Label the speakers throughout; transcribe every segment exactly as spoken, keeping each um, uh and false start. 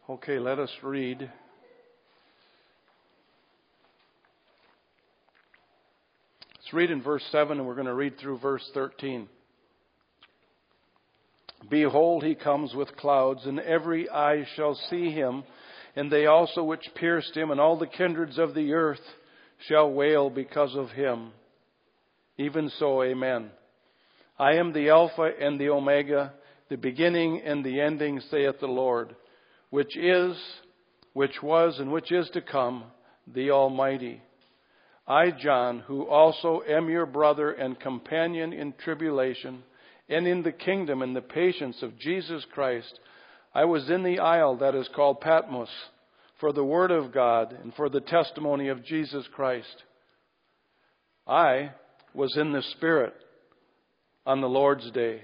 Speaker 1: Okay, let us read. Let's read in verse seven, and we're going to read through verse thirteen. Behold, he comes with clouds, and every eye shall see him, and they also which pierced him, and all the kindreds of the earth shall wail because of him. Even so, amen. I am the Alpha and the Omega, the beginning and the ending, saith the Lord, which is, which was, and which is to come, the Almighty. I, John, who also am your brother and companion in tribulation, and in the kingdom and the patience of Jesus Christ, I was in the isle that is called Patmos, for the word of God and for the testimony of Jesus Christ. I was in the Spirit on the Lord's day,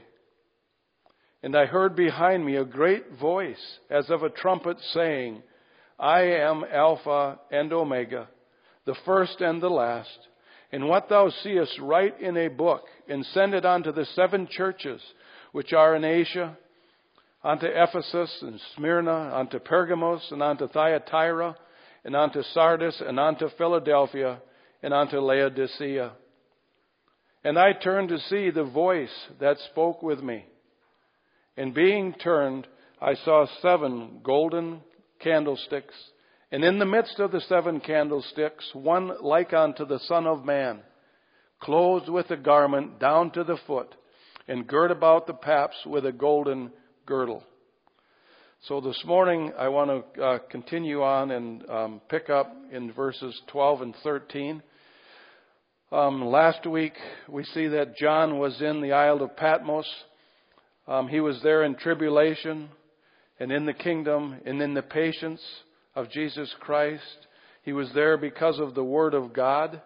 Speaker 1: and I heard behind me a great voice as of a trumpet saying, I am Alpha and Omega, the first and the last. And what thou seest write in a book, and send it unto the seven churches which are in Asia, unto Ephesus and Smyrna, unto Pergamos, and unto Thyatira, and unto Sardis, and unto Philadelphia, and unto Laodicea. And I turned to see the voice that spoke with me. And being turned, I saw seven golden candlesticks, and in the midst of the seven candlesticks, one like unto the Son of Man, clothed with a garment down to the foot, and girt about the paps with a golden girdle. So this morning, I want to uh, continue on and um, pick up in verses twelve and thirteen. Um, last week, we see that John was in the Isle of Patmos. Um, he was there in tribulation and in the kingdom and in the patience of Jesus Christ. He was there because of the Word of God.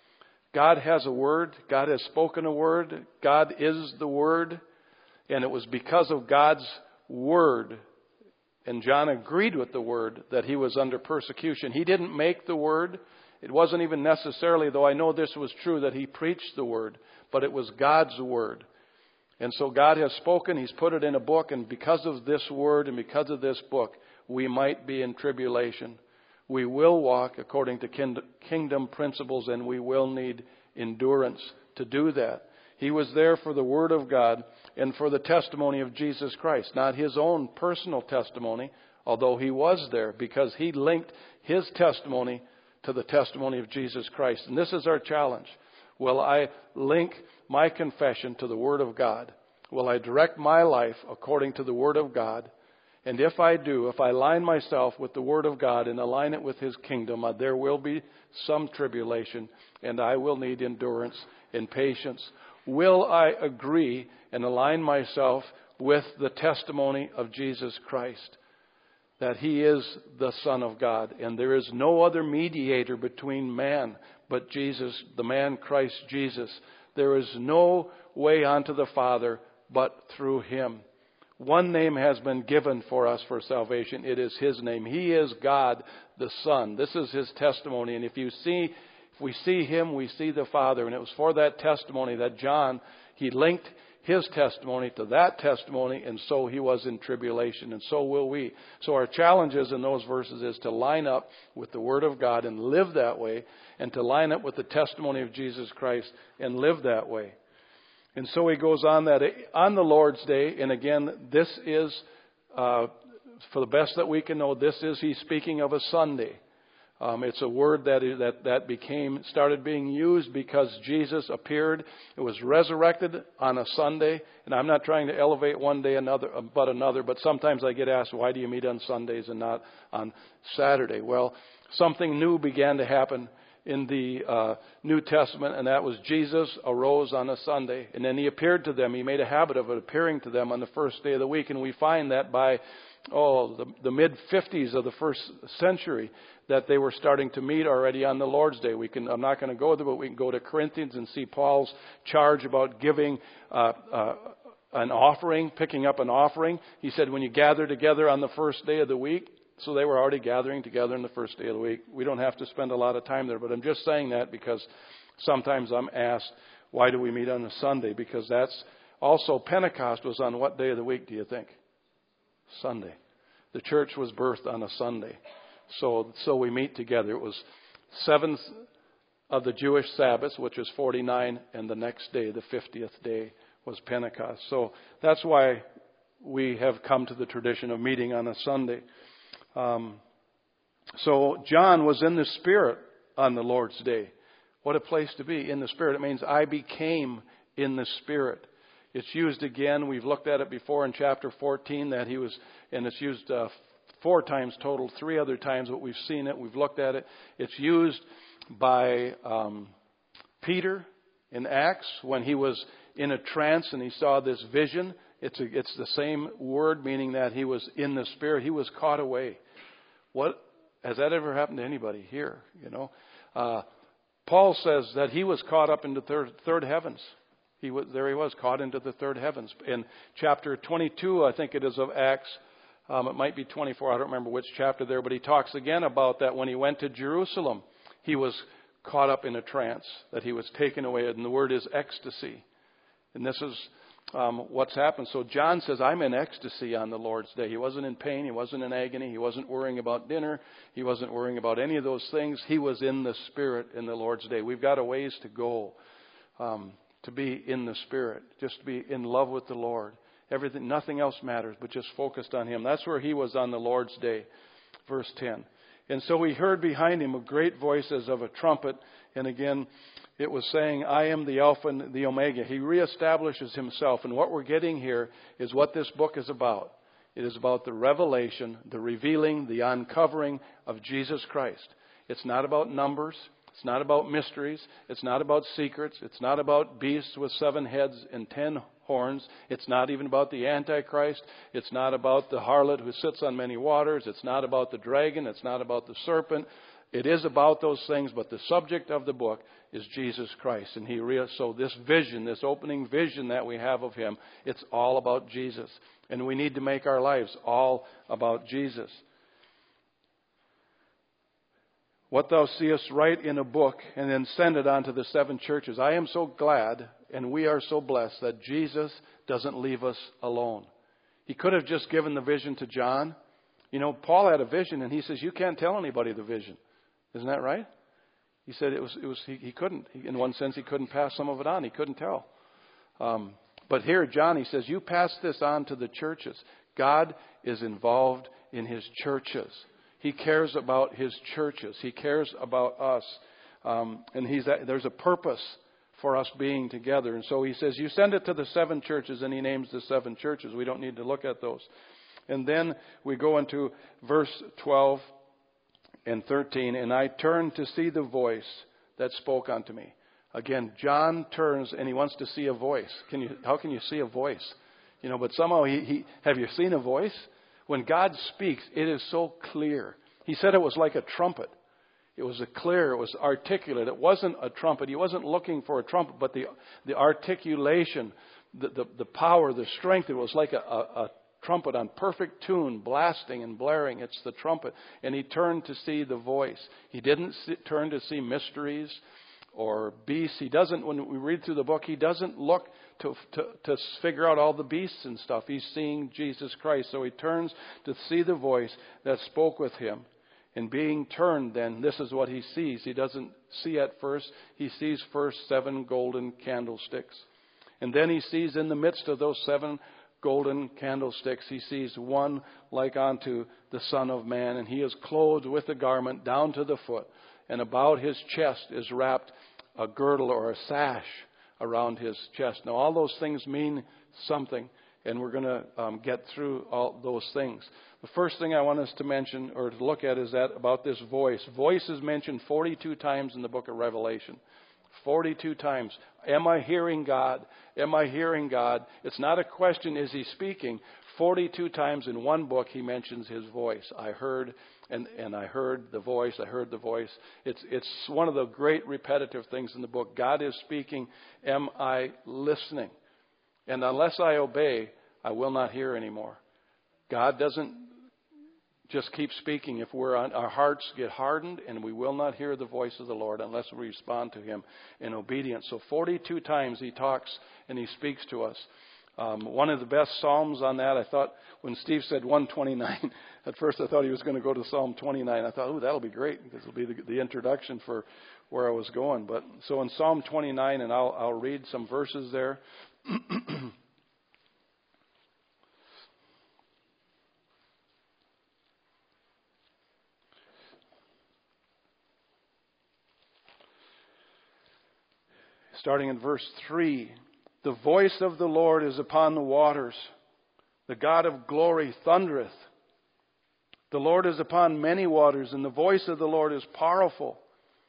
Speaker 1: God has a Word. God has spoken a Word. God is the Word. And it was because of God's Word, and John agreed with the Word, that he was under persecution. He didn't make the Word. It wasn't even necessarily, though I know this was true, that he preached the Word, but it was God's Word. And so God has spoken, He's put it in a book, and because of this Word and because of this book, we might be in tribulation. We will walk according to kingdom principles, and we will need endurance to do that. He was there for the Word of God and for the testimony of Jesus Christ, not his own personal testimony, although he was there because he linked his testimony to the testimony of Jesus Christ. And this is our challenge. Will I link my confession to the Word of God? Will I direct my life according to the Word of God? And if I do, if I align myself with the Word of God and align it with His kingdom, uh, there will be some tribulation, and I will need endurance and patience. Will I agree and align myself with the testimony of Jesus Christ, that He is the Son of God, and there is no other mediator between man but Jesus, the man Christ Jesus. There is no way unto the Father but through Him. One name has been given for us for salvation. It is His name. He is God the Son. This is His testimony. And if you see, if we see Him, we see the Father. And it was for that testimony that John, he linked his testimony to that testimony, and so he was in tribulation, and so will we. So our challenge is in those verses is to line up with the Word of God and live that way, and to line up with the testimony of Jesus Christ and live that way. And so he goes on that on the Lord's Day, and again, this is, uh, for the best that we can know, this is, he's speaking of a Sunday. Um, it's a word that, that that became started being used because Jesus appeared. It was resurrected on a Sunday, and I'm not trying to elevate one day another but another. But sometimes I get asked, why do you meet on Sundays and not on Saturday? Well, something new began to happen in the uh, New Testament, and that was Jesus arose on a Sunday, and then He appeared to them. He made a habit of it, appearing to them on the first day of the week, and we find that by oh the, the mid fifties of the first century, that they were starting to meet already on the Lord's Day. We can, I'm not going to go there, but we can go to Corinthians and see Paul's charge about giving uh, uh, an offering, picking up an offering. He said, when you gather together on the first day of the week, so they were already gathering together on the first day of the week. We don't have to spend a lot of time there, but I'm just saying that because sometimes I'm asked, why do we meet on a Sunday? Because that's also, Pentecost was on what day of the week, do you think? Sunday. The church was birthed on a Sunday. So, so we meet together. It was seventh of the Jewish Sabbaths, which is forty-nine, and the next day, the fiftieth day, was Pentecost. So that's why we have come to the tradition of meeting on a Sunday. Um, so John was in the Spirit on the Lord's Day. What a place to be, in the Spirit. It means I became in the Spirit. It's used again. We've looked at it before in chapter fourteen that he was, and it's used uh, four times total, three other times, but we've seen it, we've looked at it. It's used by um, Peter in Acts when he was in a trance and he saw this vision. It's a, it's the same word, meaning that he was in the Spirit. He was caught away. What has that ever happened to anybody here? You know, uh, Paul says that he was caught up into third, third heavens. He was there. He was caught into the third heavens. In chapter twenty-two, I think it is of Acts. Um, it might be twenty-four. I don't remember which chapter there, but he talks again about that when he went to Jerusalem, he was caught up in a trance, that he was taken away. And the word is ecstasy. And this is um, what's happened. So John says, I'm in ecstasy on the Lord's Day. He wasn't in pain. He wasn't in agony. He wasn't worrying about dinner. He wasn't worrying about any of those things. He was in the Spirit in the Lord's Day. We've got a ways to go um, to be in the Spirit, just to be in love with the Lord. Everything, nothing else matters, but just focused on Him. That's where he was on the Lord's Day. Verse ten. And so we heard behind him a great voice as of a trumpet. And again, it was saying, I am the Alpha and the Omega. He reestablishes himself. And what we're getting here is what this book is about. It is about the revelation, the revealing, the uncovering of Jesus Christ. It's not about numbers. It's not about mysteries. It's not about secrets. It's not about beasts with seven heads and ten horns. It's not even about the Antichrist. It's not about the harlot who sits on many waters. It's not about the dragon. It's not about the serpent. It is about those things, but the subject of the book is Jesus Christ. And he re- so this vision, this opening vision that we have of him, it's all about Jesus. And we need to make our lives all about Jesus. What thou seest, write in a book and then send it on to the seven churches. I am so glad and we are so blessed that Jesus doesn't leave us alone. He could have just given the vision to John. You know, Paul had a vision and he says, you can't tell anybody the vision. Isn't that right? He said it was, it was, he, he couldn't, he, in one sense, he couldn't pass some of it on. He couldn't tell. Um, but here, John, he says, you pass this on to the churches. God is involved in his churches. He cares about his churches. He cares about us. Um, and he's there's a purpose for us being together. And so he says, you send it to the seven churches, and he names the seven churches. We don't need to look at those. And then we go into verse twelve and thirteen. And I turned to see the voice that spoke unto me. Again, John turns and he wants to see a voice. Can you? How can you see a voice? You know, but somehow he, he have you seen a voice? When God speaks, it is so clear. He said it was like a trumpet. It was a clear, it was articulate. It wasn't a trumpet. He wasn't looking for a trumpet, but the the articulation, the, the, the power, the strength, it was like a, a, a trumpet on perfect tune, blasting and blaring. It's the trumpet. And he turned to see the voice. He didn't see, turn to see mysteries or beasts. He doesn't, when we read through the book, he doesn't look to, to, to figure out all the beasts and stuff. He's seeing Jesus Christ. So he turns to see the voice that spoke with him. And being turned, then, this is what he sees. He doesn't see at first. He sees first seven golden candlesticks. And then he sees in the midst of those seven golden candlesticks, he sees one like unto the Son of Man. And he is clothed with a garment down to the foot. And about his chest is wrapped a girdle or a sash around his chest. Now, all those things mean something. And we're going to um, get through all those things. The first thing I want us to mention or to look at is that about this voice. Voice is mentioned forty-two times in the book of Revelation. forty-two times. Am I hearing God? Am I hearing God? It's not a question, is he speaking? forty-two times in one book he mentions his voice. I heard and, and I heard the voice. I heard the voice. It's, it's one of the great repetitive things in the book. God is speaking. Am I listening? And unless I obey, I will not hear anymore. God doesn't just keep speaking if we're on, our hearts get hardened, and we will not hear the voice of the Lord unless we respond to him in obedience. So forty-two times he talks and he speaks to us. Um, one of the best Psalms on that, I thought, when Steve said one twenty-nine, at first I thought he was going to go to Psalm twenty-nine. I thought, oh, that'll be great, because it'll be the, the introduction for where I was going. But so in Psalm twenty-nine, and I'll, I'll read some verses there. Starting in verse three. The voice of the Lord is upon the waters. The God of glory thundereth. The Lord is upon many waters, and the voice of the Lord is powerful.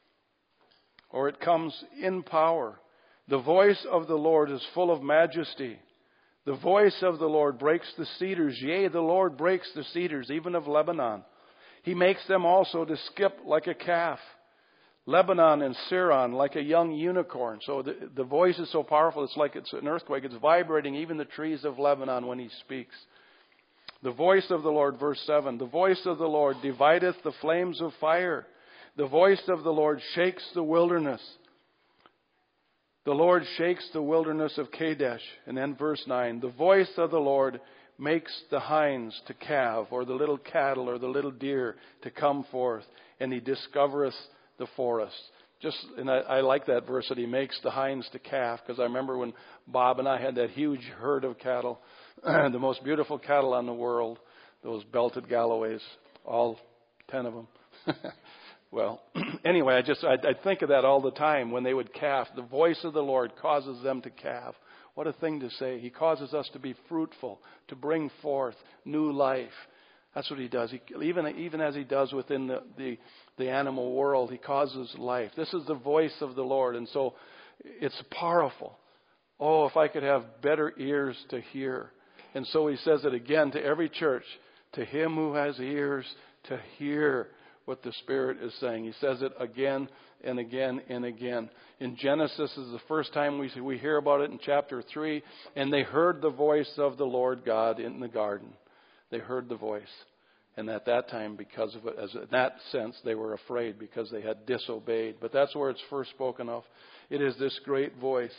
Speaker 1: Or it comes in power. The voice of the Lord is full of majesty. The voice of the Lord breaks the cedars. Yea, the Lord breaks the cedars, even of Lebanon. He makes them also to skip like a calf. Lebanon and Sirion like a young unicorn. So the, the voice is so powerful, it's like it's an earthquake. It's vibrating even the trees of Lebanon when he speaks. The voice of the Lord, verse seven. The voice of the Lord divideth the flames of fire. The voice of the Lord shakes the wilderness. The Lord shakes the wilderness of Kadesh. And then verse nine. The voice of the Lord makes the hinds to calve, or the little cattle, or the little deer to come forth. And he discovereth the forest. Just, and I, I like that verse that he makes the hinds to calf, because I remember when Bob and I had that huge herd of cattle, the most beautiful cattle on the world, those belted Galloways, all ten of them. Well, anyway, I just I, I think of that all the time when they would calf. The voice of the Lord causes them to calf. What a thing to say. He causes us to be fruitful, to bring forth new life. That's what he does. He, even even as he does within the, the the animal world, he causes life. This is the voice of the Lord, and so it's powerful. Oh, if I could have better ears to hear. And so he says it again to every church, to him who has ears to hear what the Spirit is saying. He says it again and again and again. In Genesis is the first time we we hear about it in chapter three, and they heard the voice of the Lord God in the garden. They heard the voice. And at that time, because of it, as in that sense, they were afraid because they had disobeyed. But that's where it's first spoken of. It is this great voice.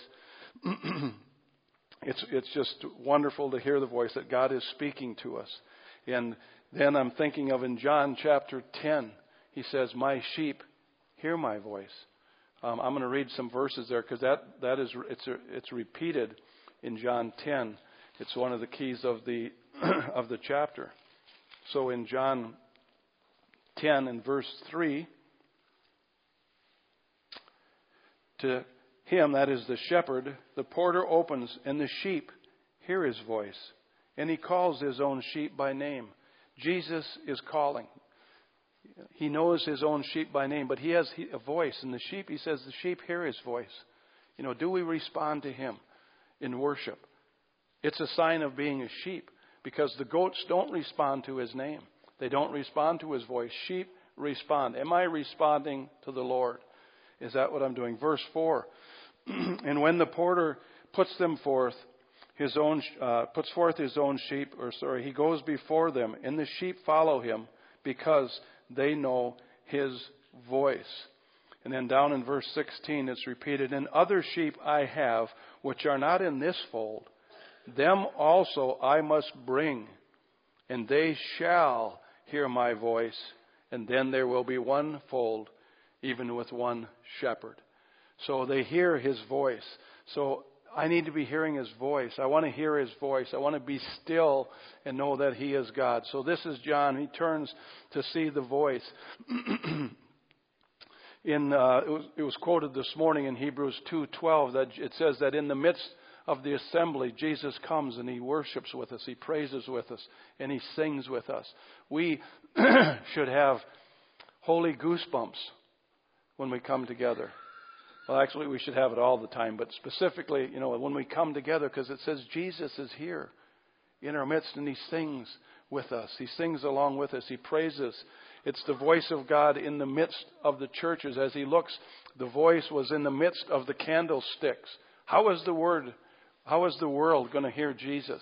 Speaker 1: it's it's just wonderful to hear the voice that God is speaking to us. And then I'm thinking of in John chapter ten, he says, "My sheep hear my voice." Um, I'm going to read some verses there because that that is it's a, it's repeated in John ten. It's one of the keys of the of the chapter. So in John ten and verse three, to him, that is the shepherd, the porter opens, and the sheep hear his voice. And he calls his own sheep by name. Jesus is calling. He knows his own sheep by name, but he has a voice. And the sheep, he says, the sheep hear his voice. You know, do we respond to him in worship? It's a sign of being a sheep. Because the goats don't respond to his name. They don't respond to his voice. Sheep respond. Am I responding to the Lord? Is that what I'm doing? Verse four. And when the porter puts them forth, his own uh, puts forth his own sheep, or sorry, he goes before them, and the sheep follow him because they know his voice. And then down in verse sixteen, it's repeated, "And other sheep I have, which are not in this fold. Them also I must bring, and they shall hear my voice, and then there will be one fold, even with one shepherd." So they hear his voice. So I need to be hearing his voice. I want to hear his voice. I want to be still and know that he is God. So this is John. He turns to see the voice. in uh, it was, it was quoted this morning in Hebrews two twelve that it says that in the midst of the assembly, Jesus comes and he worships with us, he praises with us, and he sings with us. We should have holy goosebumps when we come together. Well, actually, we should have it all the time, but specifically, you know, when we come together, because it says Jesus is here in our midst and he sings with us. He sings along with us. He praises. It's the voice of God in the midst of the churches. As he looks, the voice was in the midst of the candlesticks. How is the word How is the world going to hear Jesus?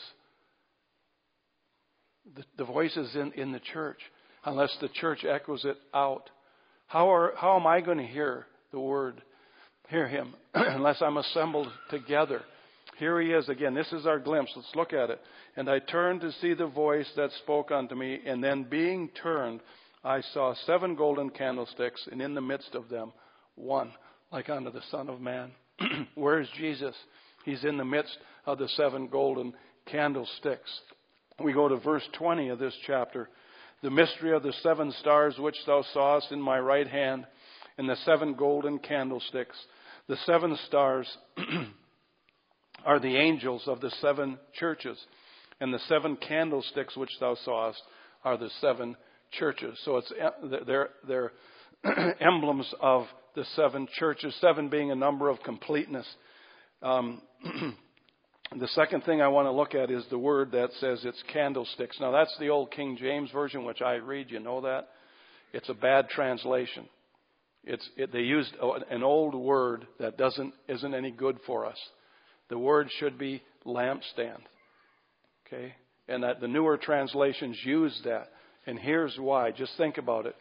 Speaker 1: The, the voice is in, in the church, unless the church echoes it out. How are how am I going to hear the word, hear him, unless I'm assembled together? Here he is again. This is our glimpse. Let's look at it. And I turned to see the voice that spoke unto me, and then being turned, I saw seven golden candlesticks, and in the midst of them one like unto the Son of Man. Where is Jesus? He's in the midst of the seven golden candlesticks. We go to verse twenty of this chapter. The mystery of the seven stars which thou sawest in my right hand, and the seven golden candlesticks. The seven stars are the angels of the seven churches, and the seven candlesticks which thou sawest are the seven churches. So it's they're, they're emblems of the seven churches, seven being a number of completeness. Um, the second thing I want to look at is the word that says it's candlesticks. Now that's the old King James Version, which I read. You know that? It's a bad translation. It's it, they used an old word that doesn't isn't any good for us. The word should be lampstand. Okay? And that the newer translations use that. And here's why. Just think about it.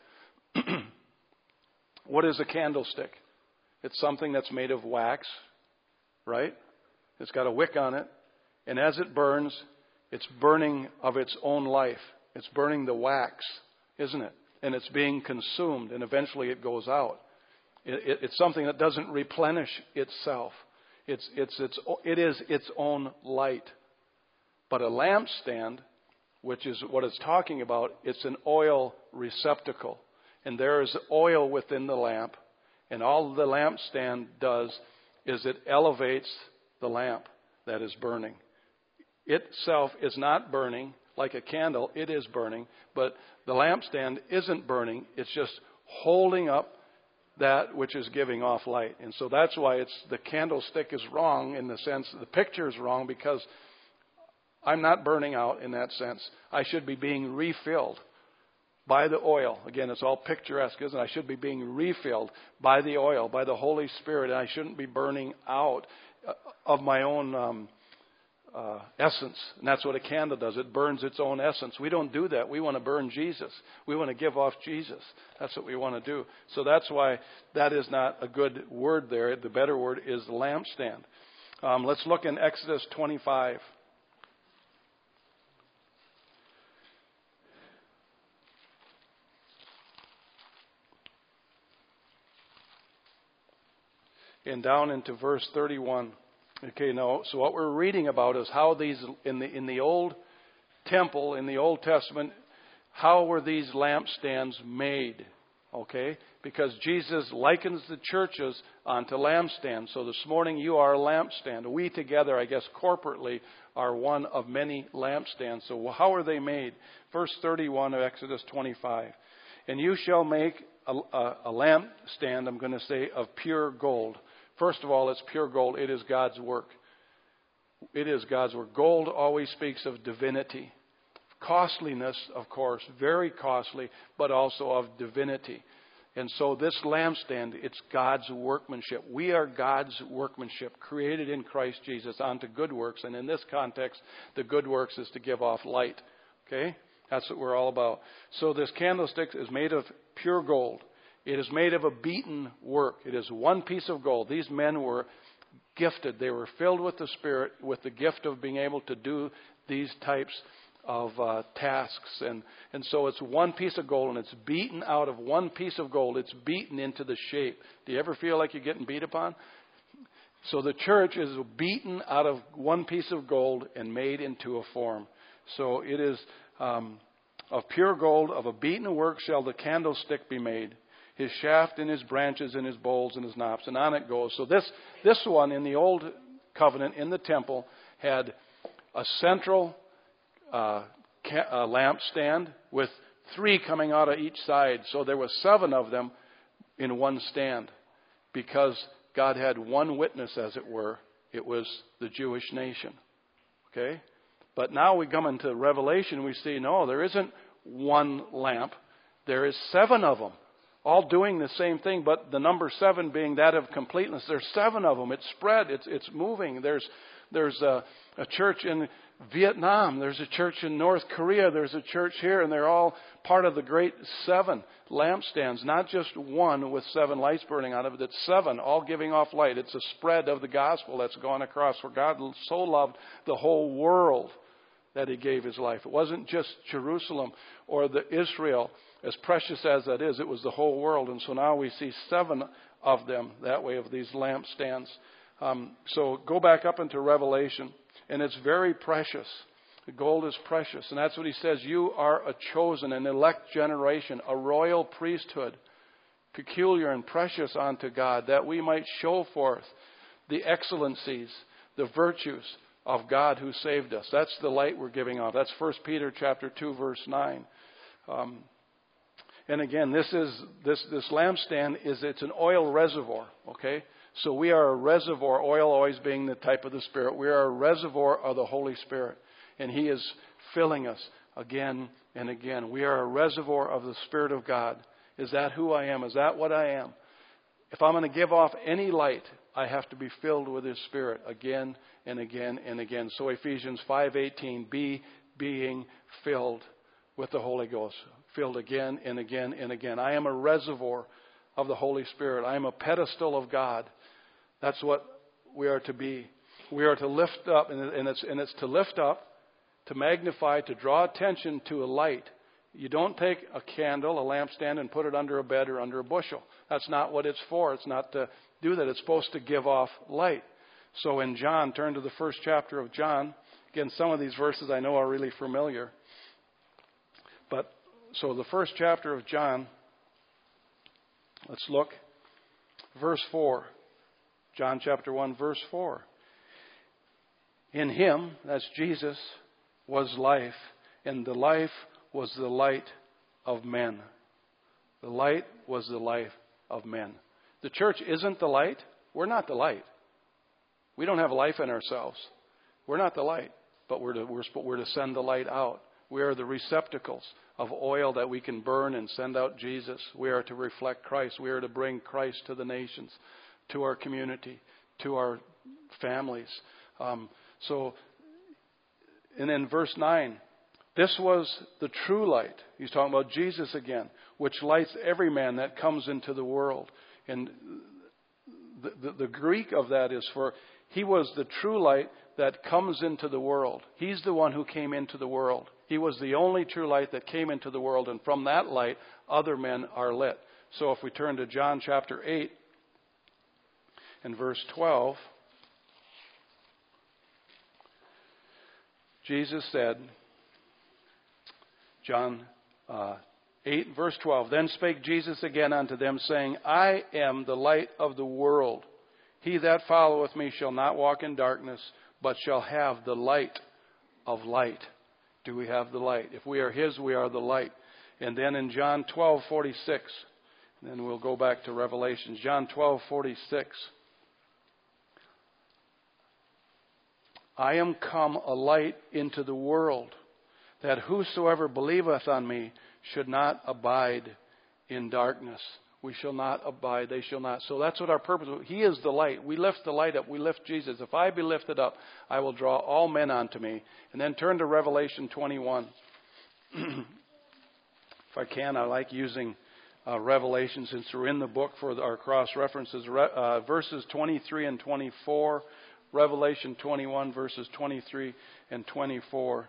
Speaker 1: What is a candlestick? It's something that's made of wax, right? It's got a wick on it. And as it burns, it's burning of its own life. It's burning the wax, isn't it? And it's being consumed, and eventually it goes out. It, it, it's something that doesn't replenish itself. It's, it's, it's, it is its own light. But a lampstand, which is what it's talking about, it's an oil receptacle. And there is oil within the lamp. And all the lampstand does is it elevates the lamp that is burning. Itself is not burning like a candle. It is burning. But the lampstand isn't burning. It's just holding up that which is giving off light. And so that's why it's the candlestick is wrong in the sense the picture is wrong, because I'm not burning out in that sense. I should be being refilled by the oil. Again, it's all picturesque, isn't it? I should be being refilled by the oil, by the Holy Spirit, and I shouldn't be burning out of my own um, uh, essence. And that's what a candle does. It burns its own essence. We don't do that. We want to burn Jesus. We want to give off Jesus. That's what we want to do. So that's why that is not a good word there. The better word is lampstand. Um, let's look in Exodus twenty-five. And down into verse thirty-one. Okay, now, so what we're reading about is how these, in the in the old temple, in the Old Testament, how were these lampstands made? Okay, because Jesus likens the churches onto lampstands. So this morning you are a lampstand. We together, I guess corporately, are one of many lampstands. So how are they made? Verse thirty-one of Exodus twenty-five. And you shall make a, a, a lampstand, I'm going to say, of pure gold. First of all, it's pure gold. It is God's work. It is God's work. Gold always speaks of divinity. Costliness, of course, very costly, but also of divinity. And so this lampstand, it's God's workmanship. We are God's workmanship, created in Christ Jesus unto good works. And in this context, the good works is to give off light. Okay? That's what we're all about. So this candlestick is made of pure gold. It is made of a beaten work. It is one piece of gold. These men were gifted. They were filled with the Spirit, with the gift of being able to do these types of uh, tasks. And, and so it's one piece of gold, and it's beaten out of one piece of gold. It's beaten into the shape. Do you ever feel like you're getting beat upon? So the church is beaten out of one piece of gold and made into a form. So it is um, of pure gold, of a beaten work shall the candlestick be made. His shaft and his branches and his bowls and his knops. And on it goes. So this, this one in the old covenant in the temple had a central uh, ca- uh, lampstand with three coming out of each side. So there were seven of them in one stand, because God had one witness, as it were. It was the Jewish nation. Okay? But now we come into Revelation, we see, no, there isn't one lamp. There is seven of them. All doing the same thing, but the number seven being that of completeness. There's seven of them. It's spread. It's it's moving. There's there's a, a church in Vietnam. There's a church in North Korea. There's a church here, and they're all part of the great seven lampstands. Not just one with seven lights burning out of it. It's seven, all giving off light. It's a spread of the gospel that's gone across, where God so loved the whole world that He gave His life. It wasn't just Jerusalem or the Israel, as precious as that is. It was the whole world. And so now we see seven of them that way, of these lampstands. Um, so go back up into Revelation, and it's very precious. The gold is precious. And that's what He says. You are a chosen, an elect generation, a royal priesthood, peculiar and precious unto God, that we might show forth the excellencies, the virtues of God who saved us. That's the light we're giving off. That's First Peter chapter two, verse nine. Um, and again, this is this this lampstand is it's an oil reservoir. Okay, so we are a reservoir. Oil always being the type of the Spirit. We are a reservoir of the Holy Spirit, and He is filling us again and again. We are a reservoir of the Spirit of God. Is that who I am? Is that what I am? If I'm going to give off any light, I have to be filled with His Spirit again and again and again. So Ephesians five eighteen, be being filled with the Holy Ghost. Filled again and again and again. I am a reservoir of the Holy Spirit. I am a pedestal of God. That's what we are to be. We are to lift up, and it's, and it's to lift up, to magnify, to draw attention to a light. You don't take a candle, a lampstand, and put it under a bed or under a bushel. That's not what it's for. It's not to do that. It's supposed to give off light. So in John, turn to the first chapter of John. Again, some of these verses I know are really familiar. But so the first chapter of John, let's look. Verse four. John chapter one, verse four. In Him, that's Jesus, was life, and the life was the light of men. The light was the life of men. The church isn't the light. We're not the light. We don't have life in ourselves. We're not the light, but we're to, we're, we're to send the light out. We are the receptacles of oil that we can burn and send out Jesus. We are to reflect Christ. We are to bring Christ to the nations, to our community, to our families. Um, so, and then verse nine. This was the true light. He's talking about Jesus again, which lights every man that comes into the world. And the, the, the Greek of that is for, He was the true light that comes into the world. He's the one who came into the world. He was the only true light that came into the world. And from that light, other men are lit. So if we turn to John chapter eight and verse twelve, Jesus said, John uh, eight, verse twelve, Then spake Jesus again unto them, saying, I am the light of the world. He that followeth me shall not walk in darkness, but shall have the light of light. Do we have the light? If we are His, we are the light. And then in John twelve forty-six, then we'll go back to Revelation. John twelve forty-six. I am come a light into the world, that whosoever believeth on me should not abide in darkness. We shall not abide, they shall not. So that's what our purpose is. He is the light. We lift the light up. We lift Jesus. If I be lifted up, I will draw all men unto me. And then turn to Revelation twenty-one. If I can, I like using uh, Revelation since we're in the book for our cross references. Re- uh, verses twenty-three and twenty-four. Revelation twenty-one, verses twenty-three and twenty-four.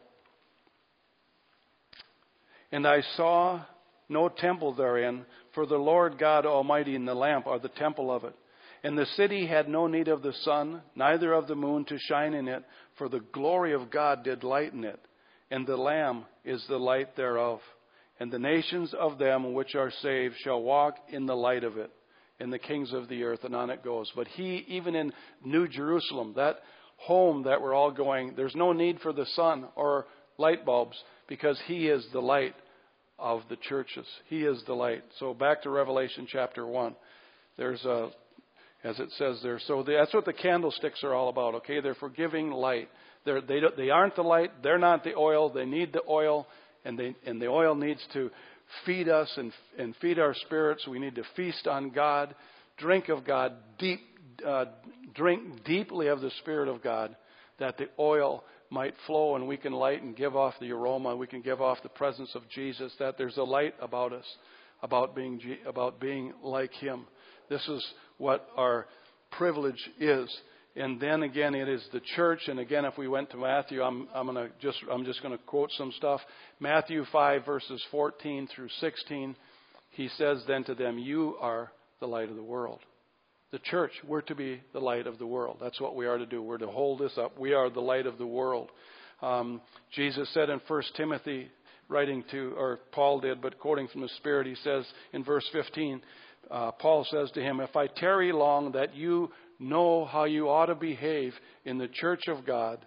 Speaker 1: And I saw no temple therein, for the Lord God Almighty and the Lamp are the temple of it. And the city had no need of the sun, neither of the moon to shine in it, for the glory of God did lighten it. And the Lamb is the light thereof. And the nations of them which are saved shall walk in the light of it. And the kings of the earth, and on it goes. But He, even in New Jerusalem, that home that we're all going, there's no need for the sun or light bulbs, because He is the light of the churches. He is the light. So back to Revelation chapter one. There's a, as it says there, so that's what the candlesticks are all about, okay? They're for giving light. They're, they don't, they aren't the light. They're not the oil. They need the oil, and they and the oil needs to feed us and and feed our spirits. We need to feast on God, drink of God, deep, uh, drink deeply of the Spirit of God, that the oil might flow and we can light and give off the aroma, we can give off the presence of Jesus, that there's a light about us, about being about being like him. This is what our privilege is. And then again, it is the church. And again, if we went to Matthew, I'm I'm gonna just I'm just going to quote some stuff. Matthew five verses fourteen through sixteen. He says then to them, "You are the light of the world." The church, we're to be the light of the world. That's what we are to do. We're to hold this up. We are the light of the world. Um, Jesus said in First Timothy, writing to, or Paul did, but quoting from the Spirit, he says in verse fifteen, uh, Paul says to him, "If I tarry long, that you know how you ought to behave in the church of God,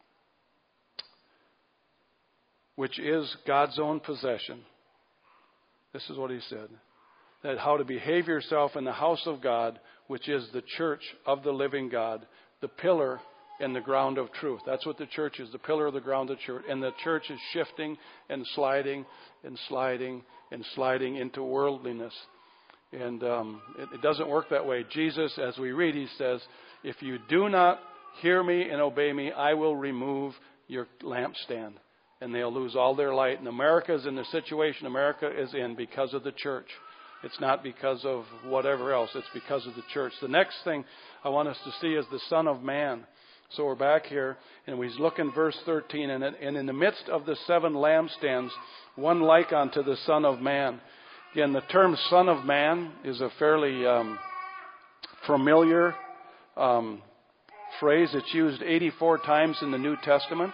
Speaker 1: which is God's own possession." This is what he said. That how to behave yourself in the house of God, which is the church of the living God, the pillar and the ground of truth. That's what the church is, the pillar of the ground of church. And the church is shifting and sliding and sliding and sliding into worldliness. And um, it, it doesn't work that way. Jesus, as we read, he says, "If you do not hear me and obey me, I will remove your lampstand." And they'll lose all their light. And America is in the situation America is in because of the church. It's not because of whatever else. It's because of the church. The next thing I want us to see is the Son of Man. So we're back here, and we look in verse thirteen. And, and in the midst of the seven lampstands, one like unto the Son of Man. Again, the term Son of Man is a fairly um, familiar um, phrase. It's used eighty-four times in the New Testament.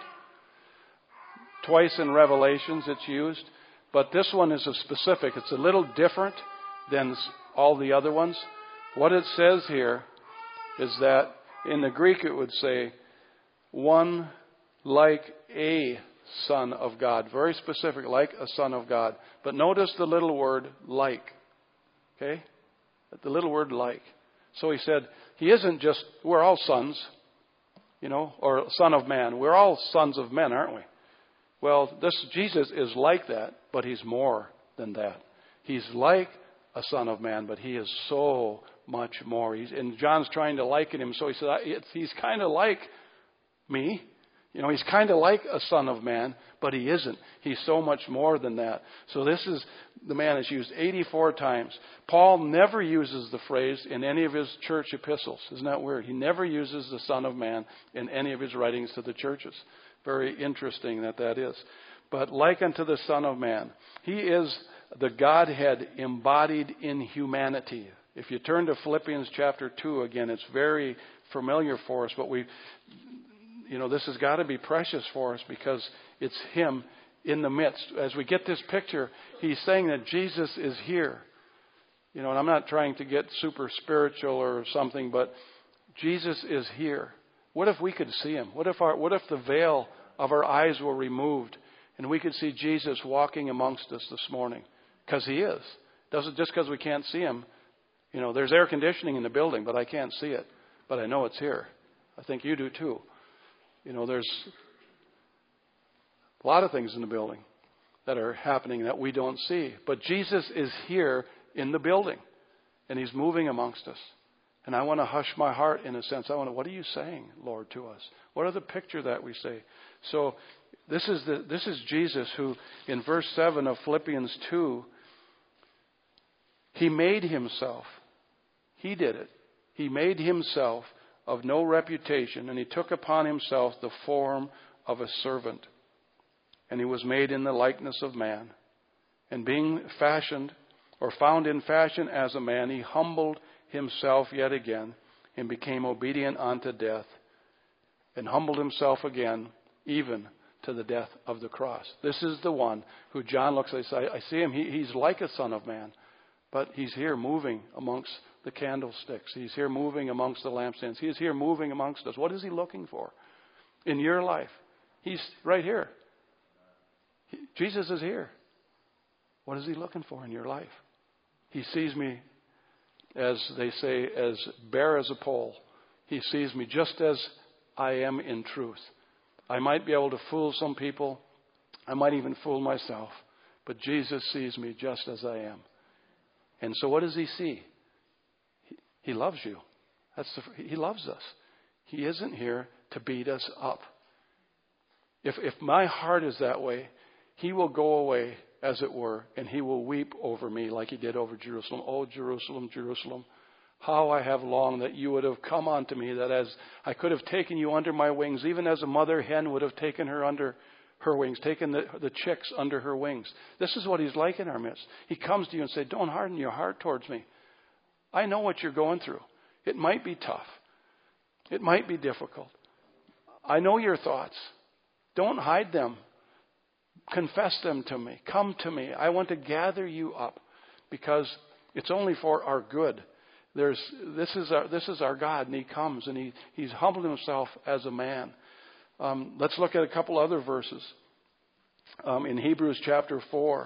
Speaker 1: Twice in Revelations it's used. But this one is a specific. It's a little different than all the other ones. What it says here is that in the Greek it would say, one like a Son of God. Very specific, like a Son of God. But notice the little word like. Okay? The little word like. So he said, he isn't just, we're all sons, you know, or Son of Man. We're all sons of men, aren't we? Well, this Jesus is like that, but he's more than that. He's like a Son of Man, but he is so much more. He's, and John's trying to liken him, so he said, he's kind of like me. You know, he's kind of like a Son of Man, but he isn't. He's so much more than that. So this is, the man is used eighty-four times. Paul never uses the phrase in any of his church epistles. Isn't that weird? He never uses the Son of Man in any of his writings to the churches. Very interesting that that is. But like unto the Son of Man. He is the Godhead embodied in humanity. If you turn to Philippians chapter two again, it's very familiar for us. But we, you know, this has got to be precious for us because it's him in the midst. As we get this picture, he's saying that Jesus is here. You know, and I'm not trying to get super spiritual or something, but Jesus is here. What if we could see him? What if our, what if the veil of our eyes were removed and we could see Jesus walking amongst us this morning? Because he is. Doesn't just because we can't see him. You know, there's air conditioning in the building, but I can't see it. But I know it's here. I think you do too. You know, there's a lot of things in the building that are happening that we don't see. But Jesus is here in the building, and he's moving amongst us. And I want to hush my heart in a sense. I want to, what are you saying, Lord, to us? What are the picture that we say? So this is the this is Jesus who, in verse seven of Philippians two, he made himself. He did it. He made himself of no reputation, and he took upon himself the form of a servant. And he was made in the likeness of man. And being fashioned, or found in fashion as a man, he humbled himself yet again, and became obedient unto death, and humbled himself again, even to the death of the cross. This is the one who John looks at. I see him. He, he's like a Son of Man, but he's here moving amongst the candlesticks. He's here moving amongst the lampstands. He's here moving amongst us. What is he looking for in your life? He's right here. He, Jesus is here. What is he looking for in your life? He sees me, as they say, as bare as a pole. He sees me just as I am in truth. I might be able to fool some people. I might even fool myself. But Jesus sees me just as I am. And so what does he see? He, he loves you. That's the, he loves us. He isn't here to beat us up. If, if my heart is that way, he will go away, as it were, and he will weep over me like he did over Jerusalem. Oh, Jerusalem, Jerusalem, how I have longed that you would have come unto me, that as I could have taken you under my wings, even as a mother hen would have taken her under her wings, taken the, the chicks under her wings. This is what he's like in our midst. He comes to you and says, don't harden your heart towards me. I know what you're going through. It might be tough. It might be difficult. I know your thoughts. Don't hide them. Confess them to me. Come to me. I want to gather you up because it's only for our good. There's, this is our, this is our God, and he comes and he, he's humbled himself as a man. Um, let's look at a couple other verses. Um, in Hebrews chapter four.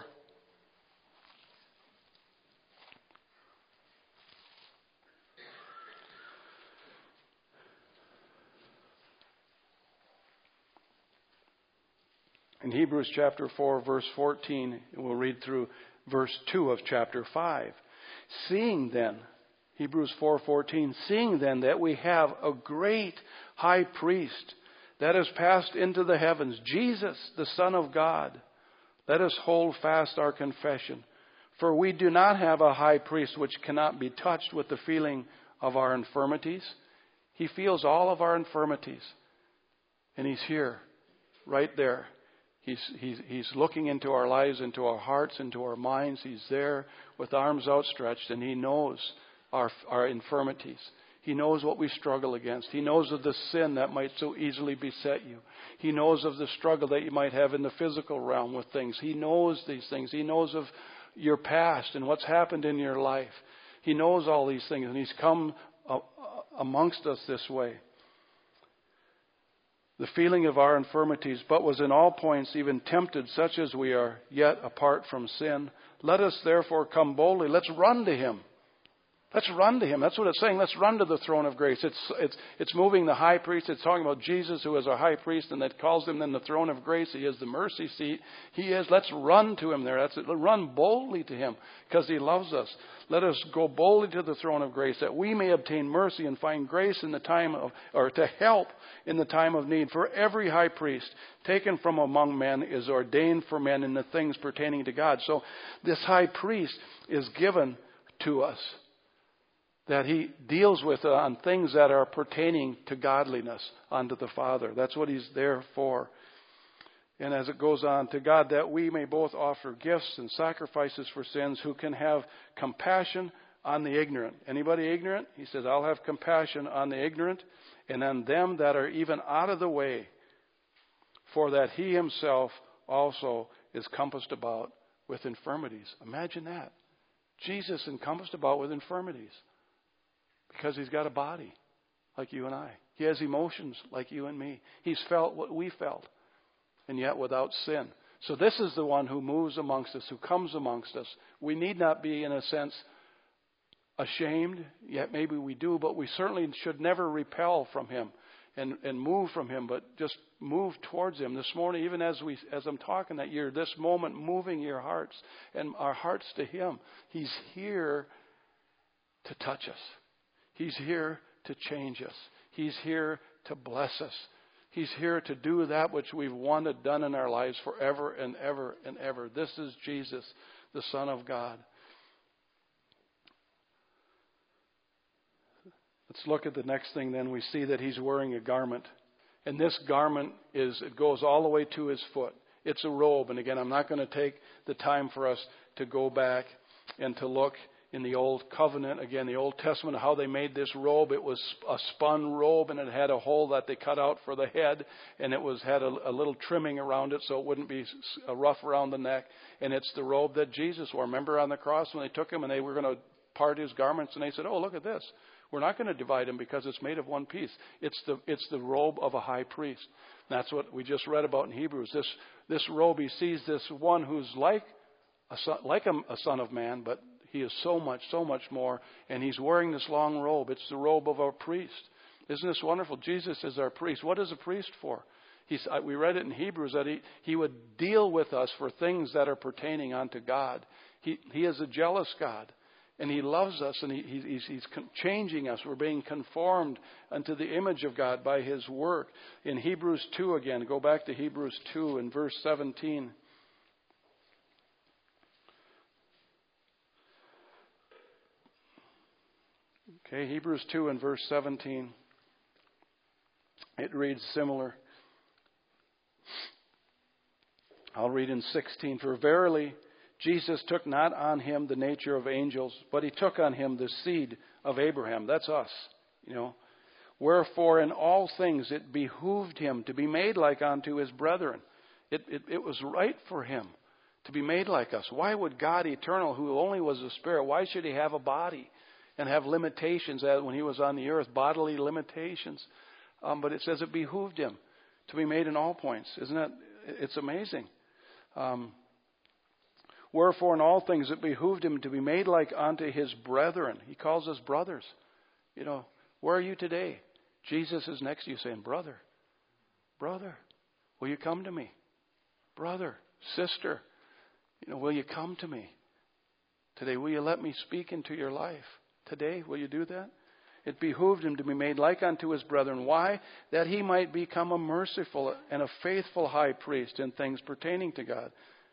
Speaker 1: In Hebrews chapter four, verse fourteen, and we'll read through verse two of chapter five. Seeing then, Hebrews four fourteen, seeing then that we have a great high priest that has passed into the heavens, Jesus, the Son of God, let us hold fast our confession. For we do not have a high priest which cannot be touched with the feeling of our infirmities. He feels all of our infirmities. And he's here, right there. He's, he's, he's looking into our lives, into our hearts, into our minds. He's there with arms outstretched, and he knows our, our infirmities. He knows what we struggle against. He knows of the sin that might so easily beset you. He knows of the struggle that you might have in the physical realm with things. He knows these things. He knows of your past and what's happened in your life. He knows all these things, and he's come uh, amongst us this way. The feeling of our infirmities, but was in all points even tempted such as we are, yet apart from sin. Let us therefore come boldly. Let's run to him. Let's run to him. That's what it's saying. Let's run to the throne of grace. It's it's it's moving the high priest. It's talking about Jesus, who is our high priest, and that calls him then the throne of grace. He is the mercy seat. He is. Let's run to him there. That's it. Run boldly to him because he loves us. Let us go boldly to the throne of grace that we may obtain mercy and find grace in the time of, or to help in the time of need. For every high priest taken from among men is ordained for men in the things pertaining to God. So this high priest is given to us, that he deals with on things that are pertaining to godliness unto the Father. That's what he's there for. And as it goes on, to God that we may both offer gifts and sacrifices for sins, who can have compassion on the ignorant. Anybody ignorant? He says, I'll have compassion on the ignorant and on them that are even out of the way, for that he himself also is compassed about with infirmities. Imagine that. Jesus encompassed about with infirmities. Because he's got a body like you and I. He has emotions like you and me. He's felt what we felt, and yet without sin. So this is the one who moves amongst us, who comes amongst us. We need not be, in a sense, ashamed, yet maybe we do, but we certainly should never repel from him and, and move from him, but just move towards him. This morning, even as we as I'm talking, that you're this moment moving your hearts and our hearts to him. He's here to touch us. He's here to change us. He's here to bless us. He's here to do that which we've wanted done in our lives forever and ever and ever. This is Jesus, the Son of God. Let's look at the next thing then. We see that he's wearing a garment. And this garment is, it goes all the way to his foot. It's a robe. And again, I'm not going to take the time for us to go back and to look in the Old Covenant, again, the Old Testament, how they made this robe. It was a spun robe, and it had a hole that they cut out for the head, and it was had a, a little trimming around it so it wouldn't be rough around the neck. And it's the robe that Jesus wore. Remember on the cross when they took him and they were going to part his garments, and they said, oh, look at this. We're not going to divide him because it's made of one piece. It's the it's the robe of a high priest. That's what we just read about in Hebrews. This this robe, he sees this one who's like a son, like a, a son of man, but he is so much, so much more. And he's wearing this long robe. It's the robe of our priest. Isn't this wonderful? Jesus is our priest. What is a priest for? He's, we read it in Hebrews that he, he would deal with us for things that are pertaining unto God. He, he is a jealous God. And He loves us, and he, he, He's, he's changing us. We're being conformed unto the image of God by His work. In Hebrews two again, go back to Hebrews two and verse seventeen. Okay, Hebrews two and verse seventeen. It reads similar. I'll read in sixteen. For verily Jesus took not on Him the nature of angels, but He took on Him the seed of Abraham. That's us, you know. Wherefore in all things it behooved Him to be made like unto His brethren. It, it, it was right for Him to be made like us. Why would God eternal, who only was a spirit, why should He have a body and have limitations as when He was on the earth, bodily limitations? Um, but it says it behooved Him to be made in all points. Isn't that, it's amazing. Um, Wherefore in all things it behooved Him to be made like unto His brethren. He calls us brothers. You know, where are you today? Jesus is next to you saying, brother, brother, will you come to me? Brother, sister, you know, will you come to me today? Will you let me speak into your life today? Will you do that? It behooved Him to be made like unto His brethren. Why? That He might become a merciful and a faithful high priest in things pertaining to God.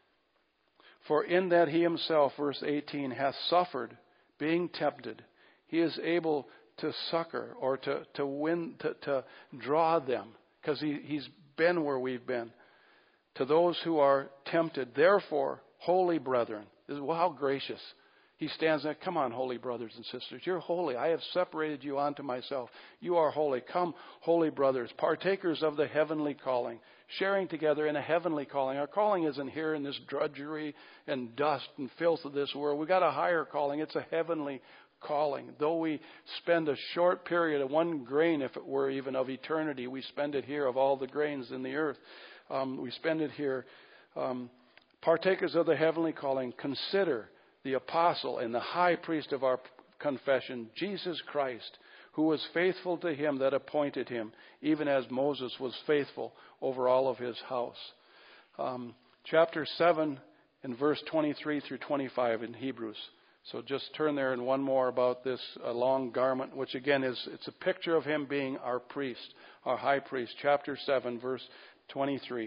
Speaker 1: For in that He Himself, verse eighteen, hath suffered, being tempted, He is able to succor or to, to win, to, to draw them, because he, He's been where we've been, to those who are tempted. Therefore, holy brethren, well, how gracious. He stands there, come on, holy brothers and sisters. You're holy. I have separated you unto myself. You are holy. Come, holy brothers, partakers of the heavenly calling, sharing together in a heavenly calling. Our calling isn't here in this drudgery and dust and filth of this world. We've got a higher calling. It's a heavenly calling. Though we spend a short period of one grain, if it were even of eternity, we spend it here of all the grains in the earth. Um, we spend it here. Um, partakers of the heavenly calling, consider the apostle and the high priest of our confession, Jesus Christ, who was faithful to Him that appointed Him, even as Moses was faithful over all of his house. Um, chapter seven and verse twenty-three through twenty-five in Hebrews. So just turn there and one more about this uh, long garment, which again is, it's a picture of Him being our priest, our high priest. Chapter seven, verse twenty-three.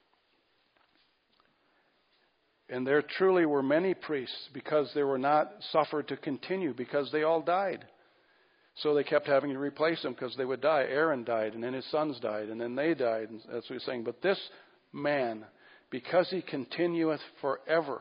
Speaker 1: And there truly were many priests, because they were not suffered to continue, because they all died. So they kept having to replace them because they would die. Aaron died, and then his sons died, and then they died. And that's what he's saying. But this man, because he continueth forever,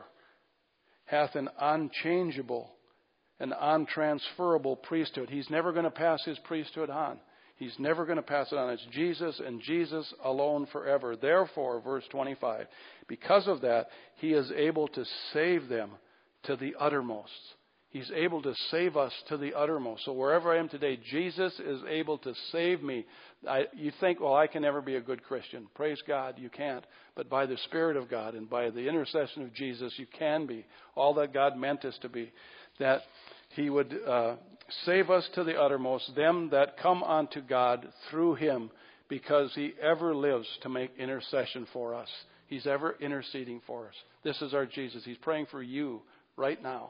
Speaker 1: hath an unchangeable and untransferable priesthood. He's never going to pass his priesthood on. He's never going to pass it on. It's Jesus and Jesus alone forever. Therefore, verse twenty-five, because of that, He is able to save them to the uttermost. He's able to save us to the uttermost. So wherever I am today, Jesus is able to save me. I, you think, well, I can never be a good Christian. Praise God, you can't. But by the Spirit of God and by the intercession of Jesus, you can be all that God meant us to be. That He would uh, save us to the uttermost, them that come unto God through Him, because He ever lives to make intercession for us. He's ever interceding for us. This is our Jesus. He's praying for you right now.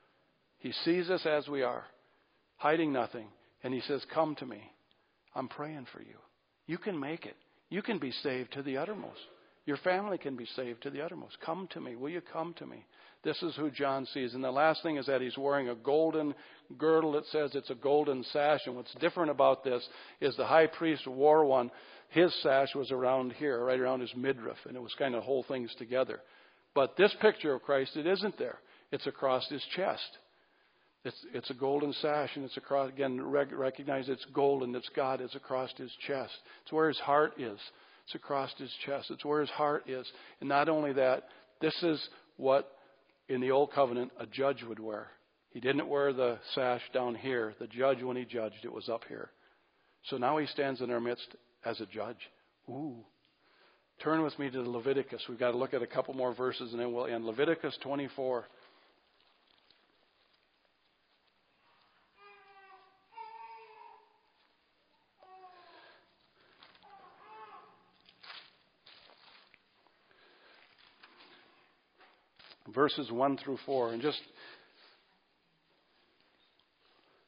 Speaker 1: He sees us as we are, hiding nothing, and He says, come to me. I'm praying for you. You can make it. You can be saved to the uttermost. Your family can be saved to the uttermost. Come to me. Will you come to me? This is who John sees. And the last thing is that he's wearing a golden girdle. It says it's a golden sash. And what's different about this is the high priest wore one. His sash was around here, right around his midriff. And it was kind of whole things together. But this picture of Christ, it isn't there. It's across his chest. It's, it's a golden sash, and it's across, again, rec- recognize it's golden. It's God. It's across his chest. It's where his heart is. It's across his chest. It's where his heart is. And not only that, this is what in the Old Covenant a judge would wear. He didn't wear the sash down here. The judge, when he judged, it was up here. So now he stands in our midst as a judge. Ooh. Turn with me to Leviticus. We've got to look at a couple more verses and then we'll end. Leviticus twenty-four. Verses one through four. And just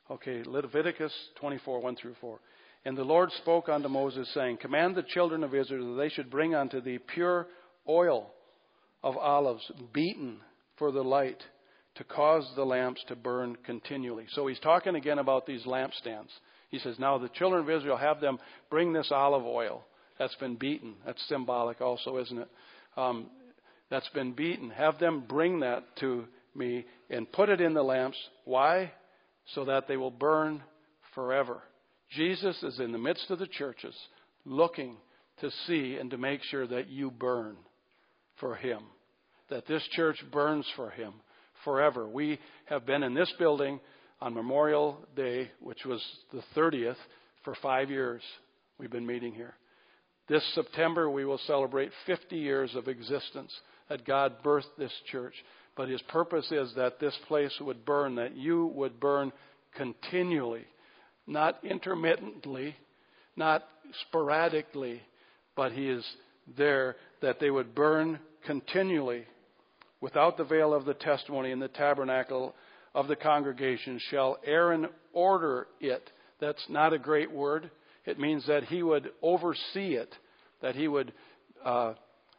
Speaker 1: Okay, Leviticus twenty-four, one through four. And the Lord spoke unto Moses, saying, Command the children of Israel that they should bring unto thee pure oil of olives, beaten for the light, to cause the lamps to burn continually. So he's talking again about these lampstands. He says, now the children of Israel, have them bring this olive oil that's been beaten. That's symbolic also, isn't it? Um, that's been beaten. Have them bring that to me and put it in the lamps. Why? So that they will burn forever. Jesus is in the midst of the churches looking to see and to make sure that you burn for Him. That this church burns for Him forever. We have been in this building on Memorial Day, which was the thirtieth, for five years. We've been meeting here. This September we will celebrate fifty years of existence that God birthed this church. But His purpose is that this place would burn, that you would burn continually, not intermittently, not sporadically, but He is there that they would burn continually. Without the veil of the testimony in the tabernacle of the congregation shall Aaron order it. That's not a great word. It means that he would oversee it, that he would uh,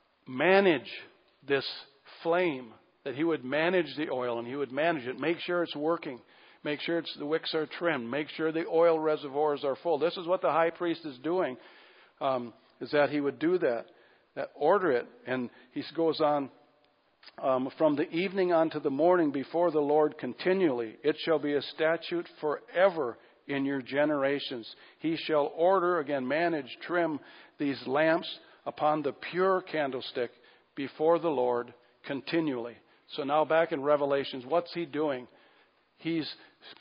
Speaker 1: manage this flame, that he would manage the oil and he would manage it, make sure it's working, make sure it's, the wicks are trimmed, make sure the oil reservoirs are full. This is what the high priest is doing, um, is that he would do that, that order it. And he goes on, um, from the evening unto the morning before the Lord continually, it shall be a statute forever in your generations. He shall order, again, manage, trim these lamps upon the pure candlestick before the Lord continually. So now back in Revelations, what's He doing? He's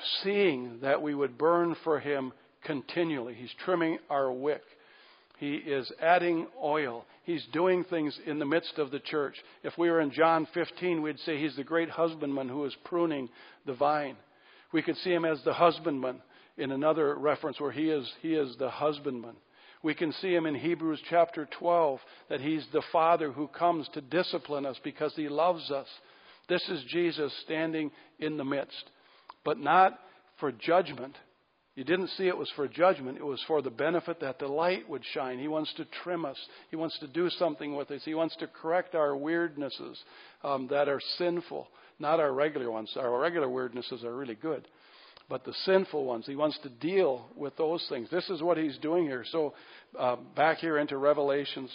Speaker 1: seeing that we would burn for Him continually. He's trimming our wick. He is adding oil. He's doing things in the midst of the church. If we were in John fifteen, we'd say He's the great husbandman who is pruning the vine. We could see Him as the husbandman in another reference where He is, he is the husbandman. We can see Him in Hebrews chapter twelve, that He's the Father who comes to discipline us because He loves us. This is Jesus standing in the midst, but not for judgment. You didn't see it was for judgment. It was for the benefit that the light would shine. He wants to trim us. He wants to do something with us. He wants to correct our weirdnesses um, that are sinful, not our regular ones. Our regular weirdnesses are really good, but the sinful ones. He wants to deal with those things. This is what He's doing here. So uh, back here into Revelations,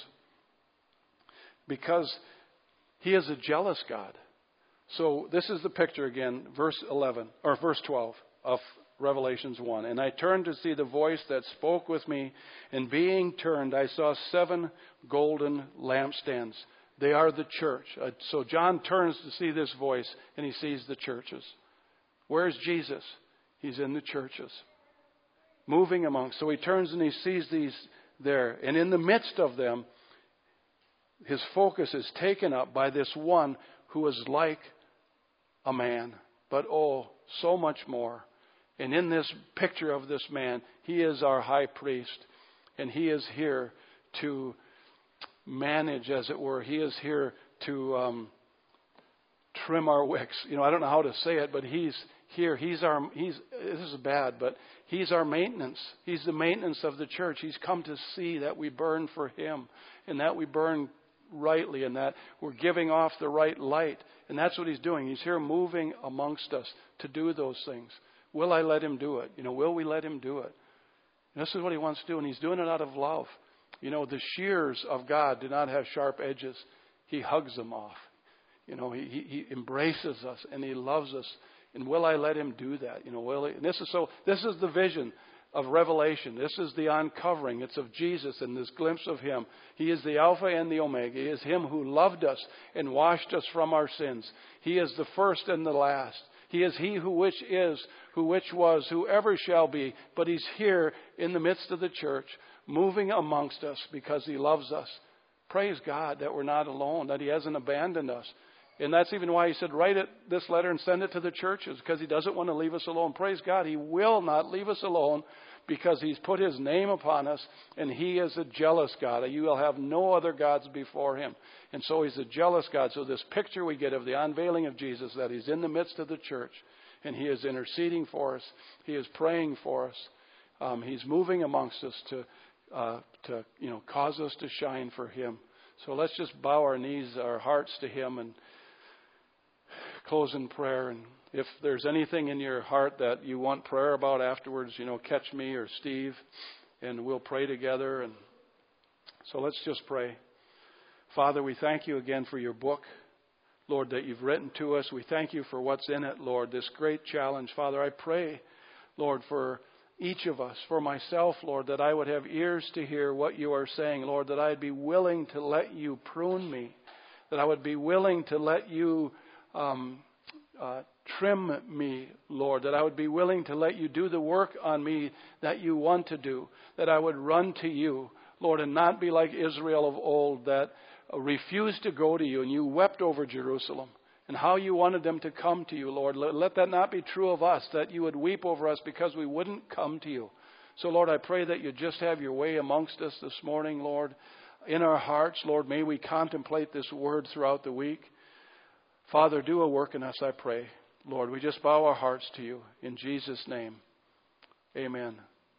Speaker 1: because He is a jealous God. So this is the picture again, verse eleven, or verse twelve of Revelations one. And I turned to see the voice that spoke with me, and being turned, I saw seven golden lampstands. They are the church. Uh, so John turns to see this voice, and he sees the churches. Where's Jesus? He's in the churches, moving amongst. So he turns and he sees these there. And in the midst of them, his focus is taken up by this one who is like a man, but oh, so much more. And in this picture of this man, he is our high priest, and he is here to manage, as it were. He is here to um, trim our wicks. You know, I don't know how to say it, but he's here. He's our. He's. This is bad, but he's our maintenance. He's the maintenance of the church. He's come to see that we burn for Him, and that we burn rightly, and that we're giving off the right light. And that's what He's doing. He's here moving amongst us to do those things. Will I let Him do it? You know, will we let Him do it? And this is what He wants to do, and He's doing it out of love. You know, the shears of God do not have sharp edges. He hugs them off. You know, He, he, he embraces us, and He loves us. And will I let Him do that? You know, will He? And this is so. This is the vision of Revelation. This is the uncovering. It's of Jesus and this glimpse of Him. He is the Alpha and the Omega. He is Him who loved us and washed us from our sins. He is the first and the last. He is He who which is, who which was, who ever shall be. But He's here in the midst of the church, moving amongst us because He loves us. Praise God that we're not alone, that He hasn't abandoned us. And that's even why He said, write it, this letter and send it to the churches, because He doesn't want to leave us alone. Praise God, He will not leave us alone because He's put His name upon us, and He is a jealous God. You will have no other gods before Him. And so He's a jealous God. So this picture we get of the unveiling of Jesus, that He's in the midst of the church, and He is interceding for us. He is praying for us. Um, he's moving amongst us to, uh, to, you know, cause us to shine for Him. So let's just bow our knees, our hearts to Him, and close in prayer. And if there's anything in your heart that you want prayer about afterwards, you know, catch me or Steve, and we'll pray together. And so let's just pray. Father, we thank You again for Your book, Lord, that You've written to us. We thank You for what's in it, Lord, this great challenge. Father, I pray, Lord, for each of us, for myself, Lord, that I would have ears to hear what You are saying, Lord, that I'd be willing to let You prune me, that I would be willing to let You um, uh, trim me, Lord, that I would be willing to let You do the work on me that You want to do, that I would run to You, Lord, and not be like Israel of old that refused to go to You, and You wept over Jerusalem and how You wanted them to come to You, Lord. Let that not be true of us, that You would weep over us because we wouldn't come to You. So, Lord, I pray that You just have Your way amongst us this morning, Lord, in our hearts. Lord, may we contemplate this word throughout the week. Father, do a work in us, I pray. Lord, we just bow our hearts to You in Jesus' name. Amen.